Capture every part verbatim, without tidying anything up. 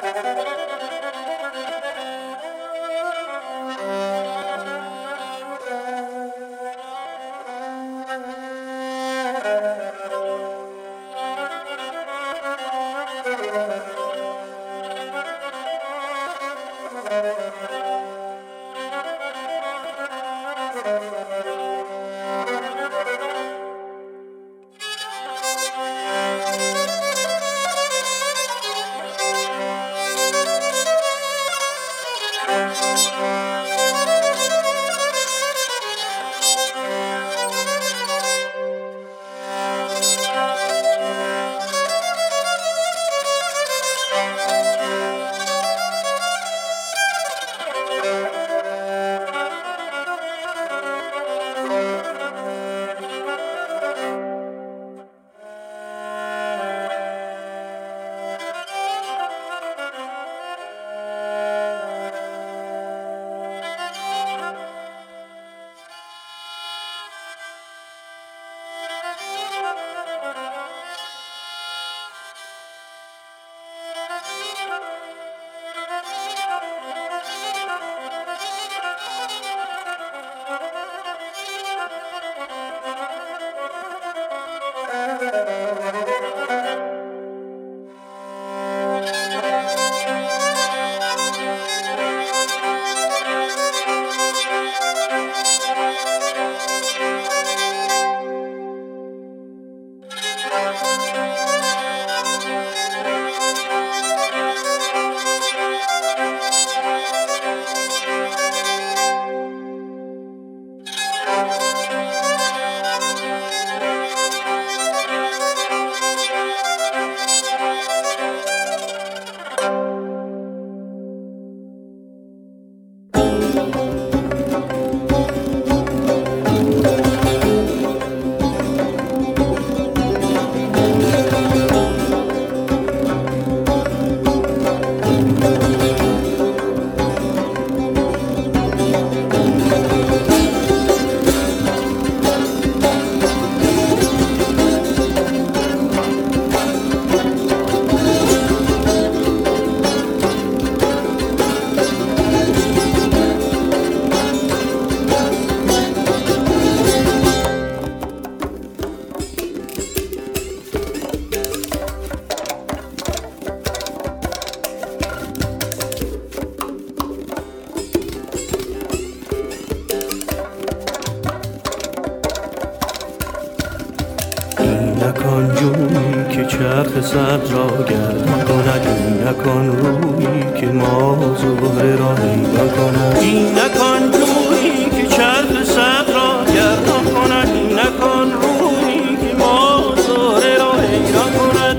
نکن جویی که چرخ سبز را گردان کند، این نکن رویی که ما زهره را حیران کند، این نکن جویی که چرخ سبز را گردان کند، این نکن رویی که ما زهره را حیران کند.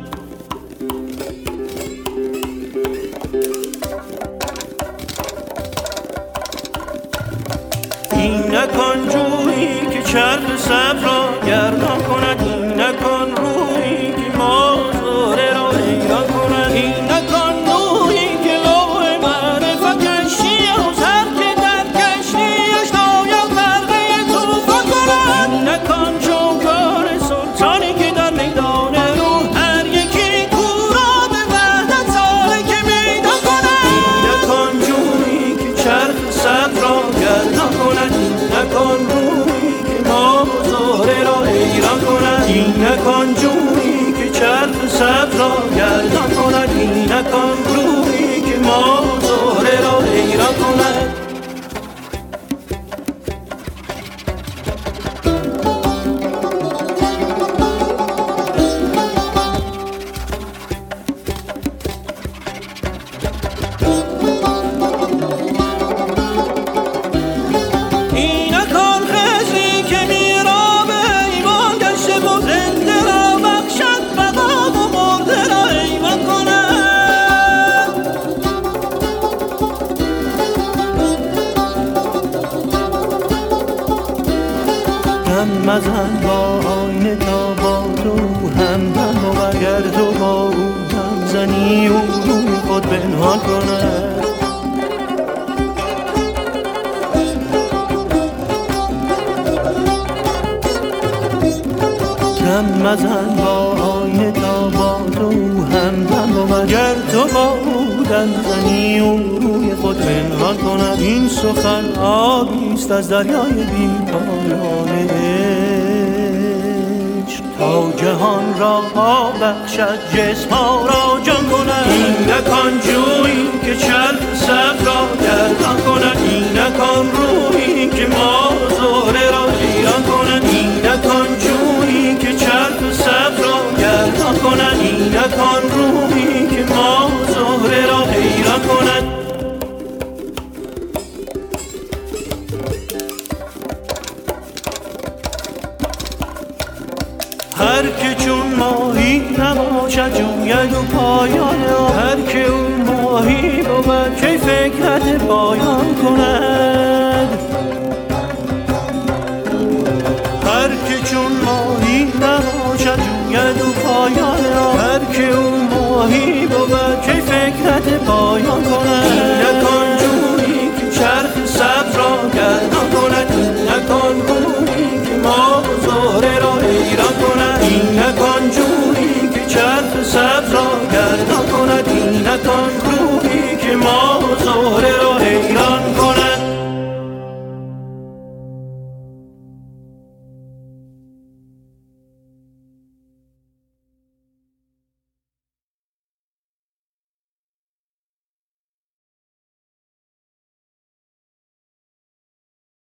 این نکن جویی که چرخ سبز را گردان کند، این نکن رویی که ما زهره را حیران کند، این نکن رویی که لوح معرفت کشتی از هر که در کشتیش ناید غرقه طوفان کند، این نکن چوگان سلطانی که در میدان روح هر یکی کورا به وحدت سالک میدان کند، این نکن جویی که چرخ سبز را گردان کند، این نکن رویی که ما زهره را حیران کند، این نکن جویی که چرخ سبز را گردان کند، این نکن رویی که ما زهره را حیران کند. مزن با آینه تا با تو هم هم و اگر تو با او هم زنی او روی خود پنهان کند، کم مزن با آینه تا با تو همدم بود. گر تو بودن زنی و روی خود پنهان کند، این سخن آبیست از دریای بی پایان عشق، تا جهان را آب بخشد جسم‌ها را جان کند. اینک آن جویی که چرخ صبر را گردان کند، اینک آن رویی که ما زهره را حیران کند، اینک آن جویی که چرخ صبر را گردان کند، اینک آن رویی که ما زهره را حیران کند. هر که چون ماهی نباشد جوید و پایان، هر که اون ماهی بود که فکرت پایان کند. هر که چون ماهی نباشد جوید و پایان، هر که اون ماهی بود که فکرت پایان کند. اینک آن جویی که چرخ صبر را گردان کند، اینک آن رویی که ما زهره را